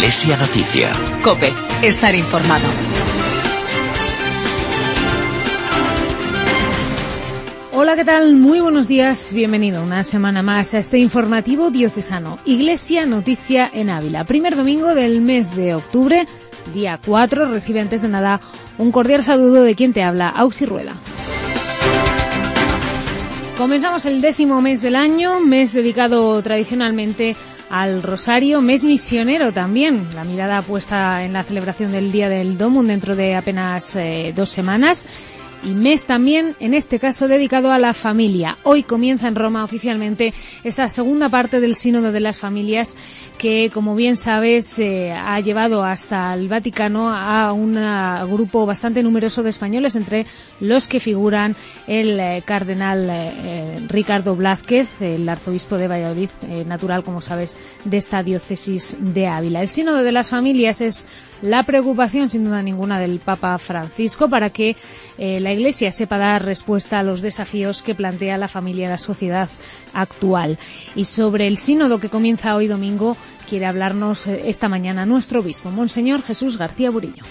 Iglesia Noticia. COPE. Estar informado. Hola, ¿qué tal? Muy buenos días. Bienvenido una semana más a este informativo diocesano. Iglesia Noticia en Ávila. Primer domingo del mes de octubre, día 4. Recibe antes de nada un cordial saludo de quien te habla, Auxi Rueda. Comenzamos el 10º mes del año, mes dedicado tradicionalmente al Rosario, mes misionero también. La mirada puesta en la celebración del Día del Domum dentro de apenas 2 semanas. Y mes también, en este caso, dedicado a la familia. Hoy comienza en Roma oficialmente esta segunda parte del Sínodo de las Familias que, como bien sabes, ha llevado hasta el Vaticano a un grupo bastante numeroso de españoles, entre los que figuran el cardenal Ricardo Blázquez, el arzobispo de Valladolid, natural, como sabes, de esta diócesis de Ávila. El Sínodo de las Familias es la preocupación, sin duda ninguna, del Papa Francisco para que la Iglesia sepa dar respuesta a los desafíos que plantea la familia y la sociedad actual. Y sobre el sínodo que comienza hoy domingo, quiere hablarnos esta mañana nuestro obispo, Monseñor Jesús García Burillo.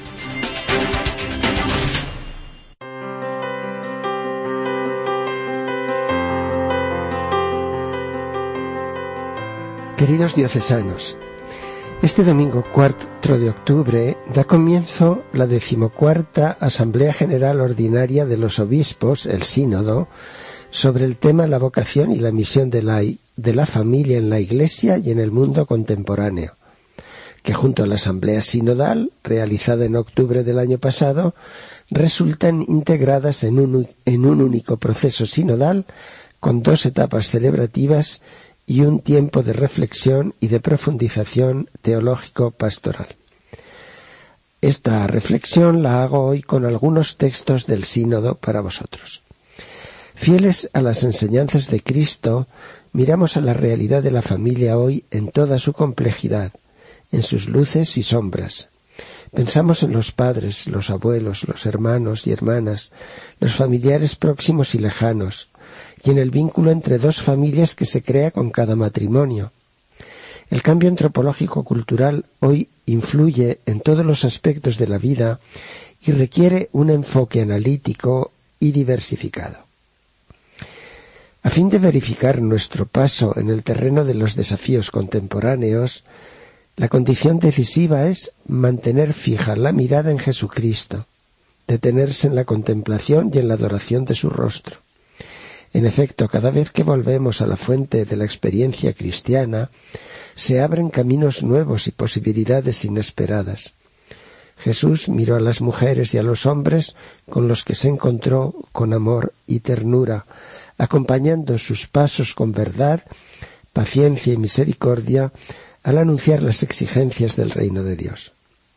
Queridos diocesanos, este domingo 4 de octubre da comienzo la 14ª Asamblea General Ordinaria de los Obispos, el Sínodo, sobre el tema la vocación y la misión de la familia en la Iglesia y en el mundo contemporáneo, que junto a la Asamblea Sinodal, realizada en octubre del año pasado, resultan integradas en un único proceso sinodal con 2 etapas celebrativas y un tiempo de reflexión y de profundización teológico-pastoral. Esta reflexión la hago hoy con algunos textos del Sínodo para vosotros. Fieles a las enseñanzas de Cristo, miramos a la realidad de la familia hoy en toda su complejidad, en sus luces y sombras. Pensamos en los padres, los abuelos, los hermanos y hermanas, los familiares próximos y lejanos, y en el vínculo entre 2 familias que se crea con cada matrimonio. El cambio antropológico-cultural hoy influye en todos los aspectos de la vida y requiere un enfoque analítico y diversificado. A fin de verificar nuestro paso en el terreno de los desafíos contemporáneos, la condición decisiva es mantener fija la mirada en Jesucristo, detenerse en la contemplación y en la adoración de su rostro. En efecto, cada vez que volvemos a la fuente de la experiencia cristiana, se abren caminos nuevos y posibilidades inesperadas. Jesús miró a las mujeres y a los hombres con los que se encontró con amor y ternura, acompañando sus pasos con verdad, paciencia y misericordia al anunciar las exigencias del reino de Dios.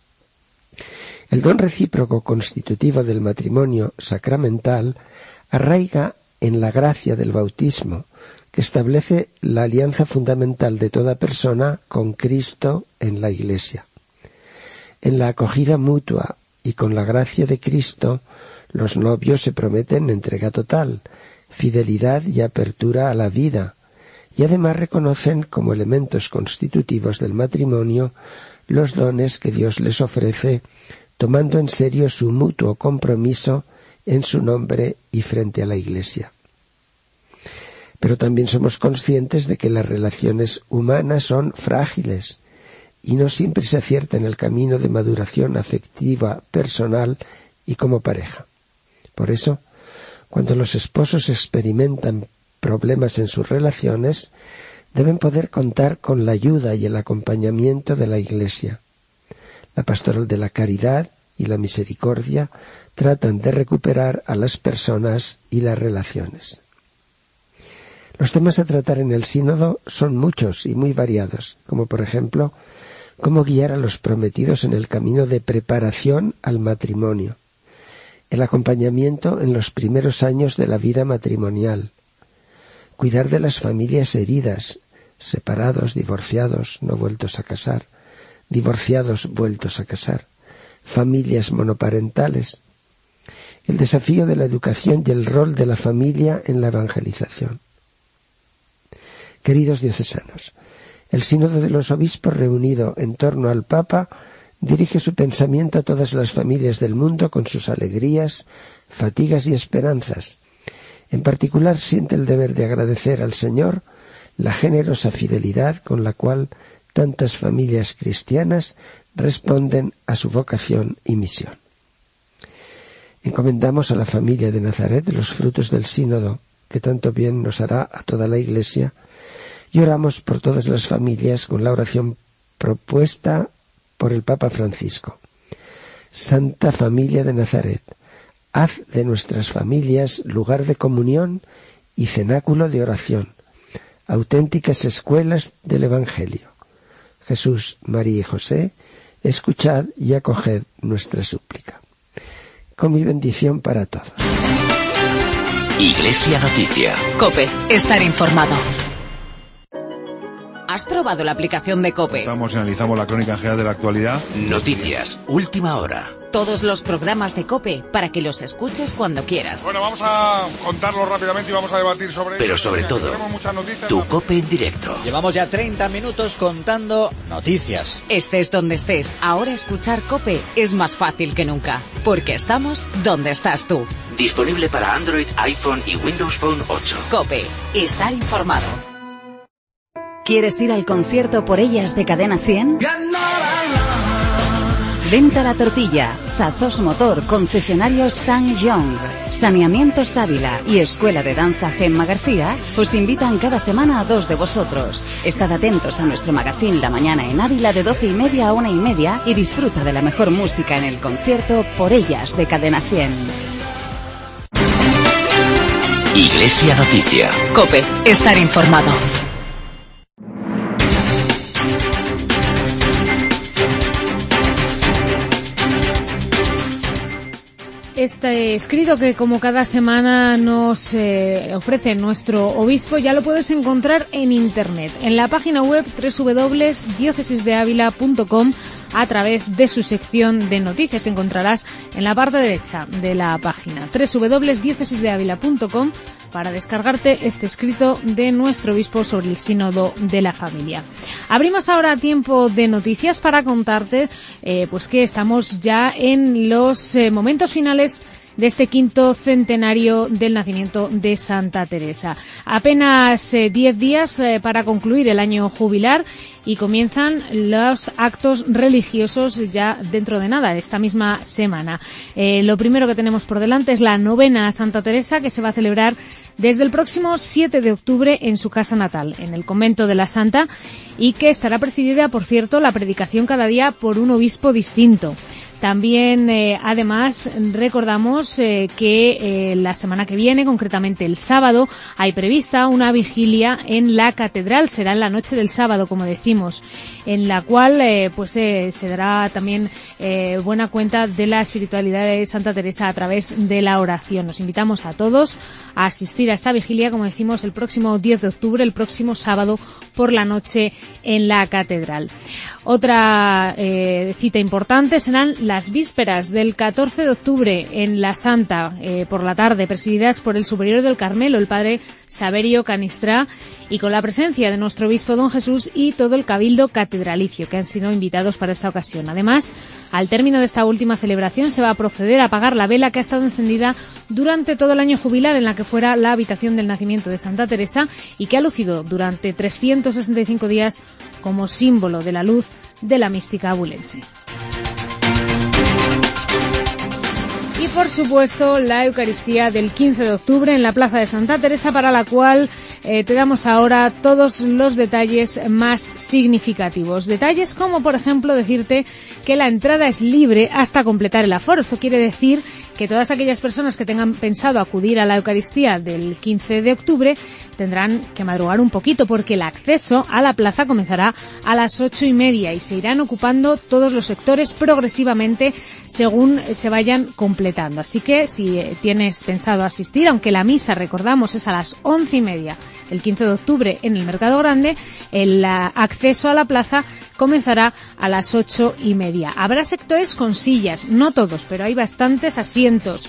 El don recíproco constitutivo del matrimonio sacramental arraiga en la gracia del bautismo, que establece la alianza fundamental de toda persona con Cristo en la Iglesia. En la acogida mutua y con la gracia de Cristo, los novios se prometen entrega total, fidelidad y apertura a la vida, y además reconocen como elementos constitutivos del matrimonio los dones que Dios les ofrece, tomando en serio su mutuo compromiso en su nombre y frente a la Iglesia. Pero también somos conscientes de que las relaciones humanas son frágiles y no siempre se acierta en el camino de maduración afectiva, personal y como pareja. Por eso, cuando los esposos experimentan problemas en sus relaciones, deben poder contar con la ayuda y el acompañamiento de la Iglesia. La pastoral de la caridad y la misericordia tratan de recuperar a las personas y las relaciones. Los temas a tratar en el sínodo son muchos y muy variados, como por ejemplo, cómo guiar a los prometidos en el camino de preparación al matrimonio, el acompañamiento en los primeros años de la vida matrimonial, cuidar de las familias heridas, separados, divorciados, no vueltos a casar, divorciados vueltos a casar, familias monoparentales, el desafío de la educación y el rol de la familia en la evangelización. Queridos diocesanos, El Sínodo de los Obispos, reunido en torno al Papa, dirige su pensamiento a todas las familias del mundo con sus alegrías, fatigas y esperanzas. En particular siente el deber de agradecer al Señor la generosa fidelidad con la cual tantas familias cristianas responden a su vocación y misión. Encomendamos a la familia de Nazaret los frutos del sínodo, que tanto bien nos hará a toda la Iglesia, y oramos por todas las familias con la oración propuesta por el Papa Francisco. Santa Familia de Nazaret, haz de nuestras familias lugar de comunión y cenáculo de oración, auténticas escuelas del Evangelio. Jesús, María y José, escuchad y acoged nuestra súplica. Con mi bendición para todos. Iglesia Noticia. COPE, estar informado. ¿Has probado la aplicación de COPE? Analizamos la crónica general de la actualidad. Noticias, última hora. Todos los programas de COPE para que los escuches cuando quieras. Bueno, vamos a contarlo rápidamente y vamos a debatir sobre Pero sobre todo, tu COPE en directo. Llevamos ya 30 minutos contando noticias. Estés donde estés, ahora escuchar COPE es más fácil que nunca, porque estamos donde estás tú. Disponible para Android, iPhone y Windows Phone 8. COPE, estar informado. ¿Quieres ir al concierto Por Ellas de Cadena 100? Venta La Tortilla, Zazos Motor, concesionarios San Young, Saneamientos Ávila y Escuela de Danza Gemma García os invitan cada semana a 2 de vosotros. Estad atentos a nuestro magazín La Mañana en Ávila de 12:30 a 1:30 y disfruta de la mejor música en el concierto Por Ellas de Cadena 100. Iglesia Noticia. COPE, estar informado. Este escrito que como cada semana nos ofrece nuestro obispo ya lo puedes encontrar en internet, en la página web www.diocesisdeavila.com a través de su sección de noticias que encontrarás en la parte derecha de la página, www.diocesisdeavila.com, para descargarte este escrito de nuestro obispo sobre el sínodo de la familia. Abrimos ahora tiempo de noticias para contarte pues que estamos ya en los momentos finales de este 5º centenario del nacimiento de Santa Teresa. Apenas 10 días para concluir el año jubilar y comienzan los actos religiosos ya dentro de nada, esta misma semana. Lo primero que tenemos por delante es la novena a Santa Teresa, que se va a celebrar desde el próximo 7 de octubre en su casa natal, en el convento de la Santa, y que estará presidida, por cierto, la predicación cada día por un obispo distinto. También, además, recordamos que la semana que viene, concretamente el sábado, hay prevista una vigilia en la catedral. Será en la noche del sábado, como decimos, en la cual se dará también buena cuenta de la espiritualidad de Santa Teresa a través de la oración. Nos invitamos a todos a asistir a esta vigilia, como decimos, el próximo 10 de octubre, el próximo sábado por la noche en la catedral. Otra cita importante serán las vísperas del 14 de octubre en la Santa, por la tarde, presididas por el superior del Carmelo, el padre Saverio Canistrá, y con la presencia de nuestro obispo don Jesús y todo el cabildo catedralicio, que han sido invitados para esta ocasión. Además, al término de esta última celebración se va a proceder a apagar la vela que ha estado encendida durante todo el año jubilar en la que fuera la habitación del nacimiento de Santa Teresa y que ha lucido durante 365 días como símbolo de la luz de la mística abulense. Y por supuesto la Eucaristía del 15 de octubre en la Plaza de Santa Teresa, para la cual te damos ahora todos los detalles más significativos. Detalles como, por ejemplo, decirte que la entrada es libre hasta completar el aforo. Esto quiere decir que todas aquellas personas que tengan pensado acudir a la Eucaristía del 15 de octubre tendrán que madrugar un poquito, porque el acceso a la plaza comenzará a las 8:30 y se irán ocupando todos los sectores progresivamente según se vayan completando. Así que si tienes pensado asistir, aunque la misa, recordamos, es a las 11:30 el 15 de octubre en el Mercado Grande, el acceso a la plaza comenzará a las 8:30. Habrá sectores con sillas, no todos, pero hay bastantes asientos.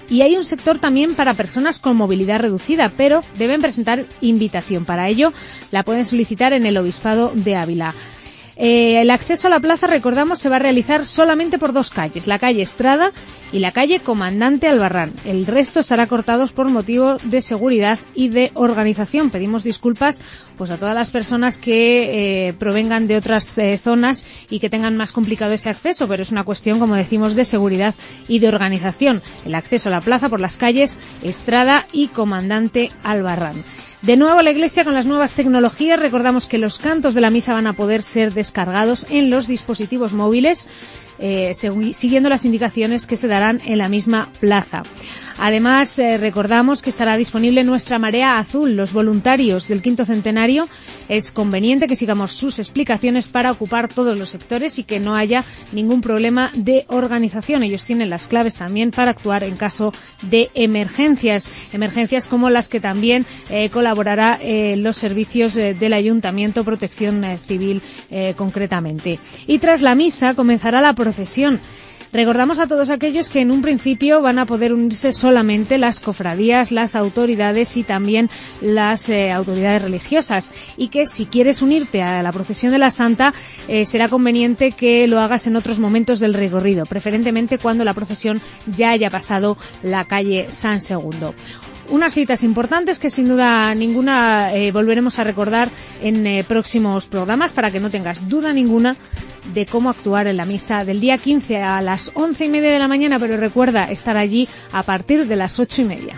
y hay un sector también para personas con movilidad reducida, pero deben presentar invitación. Para ello la pueden solicitar en el Obispado de Ávila. El acceso a la plaza, recordamos, se va a realizar solamente por 2 calles, la calle Estrada y la calle Comandante Albarrán. El resto estará cortados por motivo de seguridad y de organización. Pedimos disculpas pues a todas las personas que provengan de otras zonas y que tengan más complicado ese acceso, pero es una cuestión, como decimos, de seguridad y de organización. El acceso a la plaza por las calles Estrada y Comandante Albarrán. De nuevo a la Iglesia con las nuevas tecnologías. Recordamos que los cantos de la misa van a poder ser descargados en los dispositivos móviles, siguiendo las indicaciones que se darán en la misma plaza. Además, recordamos que estará disponible nuestra Marea Azul. Los voluntarios del 5º centenario, es conveniente que sigamos sus explicaciones para ocupar todos los sectores y que no haya ningún problema de organización. Ellos tienen las claves también para actuar en caso de emergencias como las que también colaborará los servicios del Ayuntamiento, Protección Civil concretamente. Y tras la misa comenzará la procesión. Recordamos a todos aquellos que en un principio van a poder unirse solamente las cofradías, las autoridades y también las autoridades religiosas, y que si quieres unirte a la procesión de la Santa será conveniente que lo hagas en otros momentos del recorrido, preferentemente cuando la procesión ya haya pasado la calle San Segundo. Unas citas importantes que sin duda ninguna volveremos a recordar en próximos programas para que no tengas duda ninguna de cómo actuar en la misa del día 15 a las 11:30 de la mañana, pero recuerda estar allí a partir de las 8:30.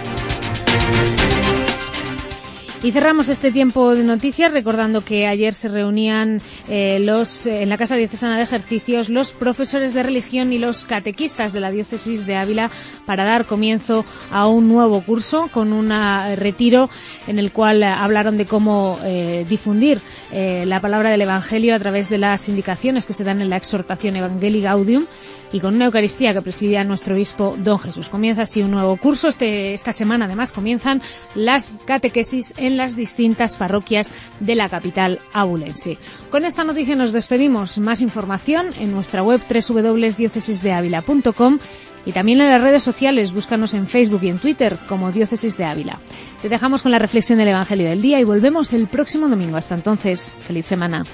Y cerramos este tiempo de noticias recordando que ayer se reunían en la Casa Diocesana de Ejercicios los profesores de religión y los catequistas de la Diócesis de Ávila para dar comienzo a un nuevo curso con un retiro en el cual hablaron de cómo difundir la palabra del Evangelio a través de las indicaciones que se dan en la exhortación Evangelii Gaudium, y con una Eucaristía que presidía nuestro obispo don Jesús. Comienza así un nuevo curso. Esta semana además comienzan las catequesis en las distintas parroquias de la capital abulense. Con esta noticia nos despedimos. Más información en nuestra web www.diocesisdeavila.com y también en las redes sociales. Búscanos en Facebook y en Twitter como Diócesis de Ávila. Te dejamos con la reflexión del Evangelio del día y volvemos el próximo domingo. Hasta entonces, feliz semana.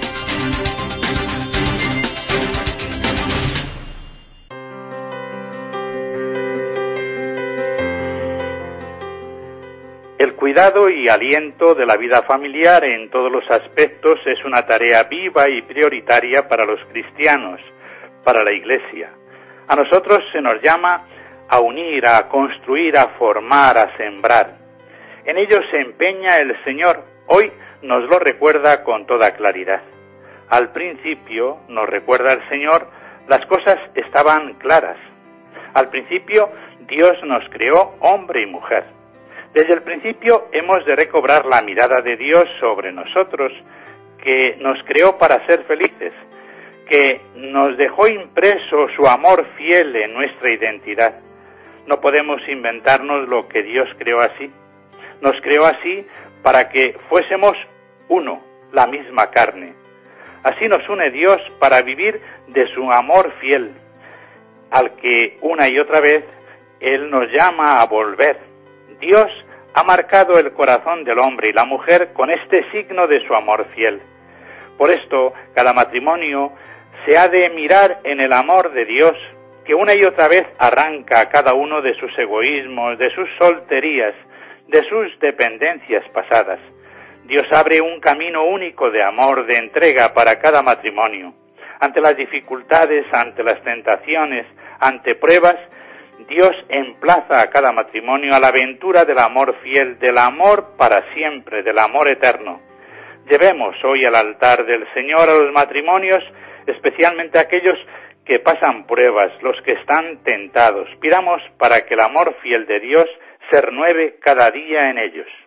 El cuidado y aliento de la vida familiar en todos los aspectos es una tarea viva y prioritaria para los cristianos, para la Iglesia. A nosotros se nos llama a unir, a construir, a formar, a sembrar. En ello se empeña el Señor. Hoy nos lo recuerda con toda claridad. Al principio, nos recuerda el Señor, las cosas estaban claras. Al principio, Dios nos creó hombre y mujer. Desde el principio hemos de recobrar la mirada de Dios sobre nosotros, que nos creó para ser felices, que nos dejó impreso su amor fiel en nuestra identidad. No podemos inventarnos lo que Dios creó así. Nos creó así para que fuésemos uno, la misma carne. Así nos une Dios para vivir de su amor fiel, al que una y otra vez Él nos llama a volver. Dios ha marcado el corazón del hombre y la mujer con este signo de su amor fiel. Por esto, cada matrimonio se ha de mirar en el amor de Dios, que una y otra vez arranca a cada uno de sus egoísmos, de sus solterías, de sus dependencias pasadas. Dios abre un camino único de amor, de entrega para cada matrimonio. Ante las dificultades, ante las tentaciones, ante pruebas, Dios emplaza a cada matrimonio a la aventura del amor fiel, del amor para siempre, del amor eterno. Llevemos hoy al altar del Señor a los matrimonios, especialmente a aquellos que pasan pruebas, los que están tentados. Pidamos para que el amor fiel de Dios se renueve cada día en ellos.